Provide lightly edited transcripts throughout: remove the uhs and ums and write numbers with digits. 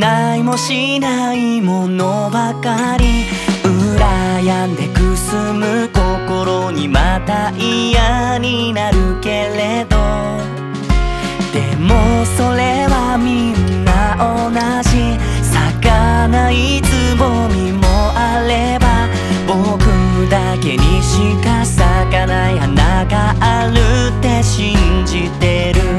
ないもしないものばかり羨んでくすむ心にまた嫌になるけれど、でもそれはみんな同じ。咲かないつぼみもあれば僕だけにしか咲かない花があるって信じてる。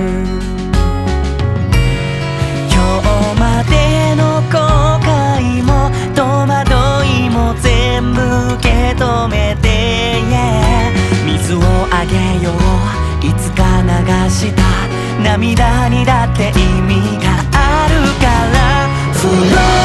今日までの後悔も戸惑いも全部受け止めて、水をあげよういつか流した涙にだって意味があるから。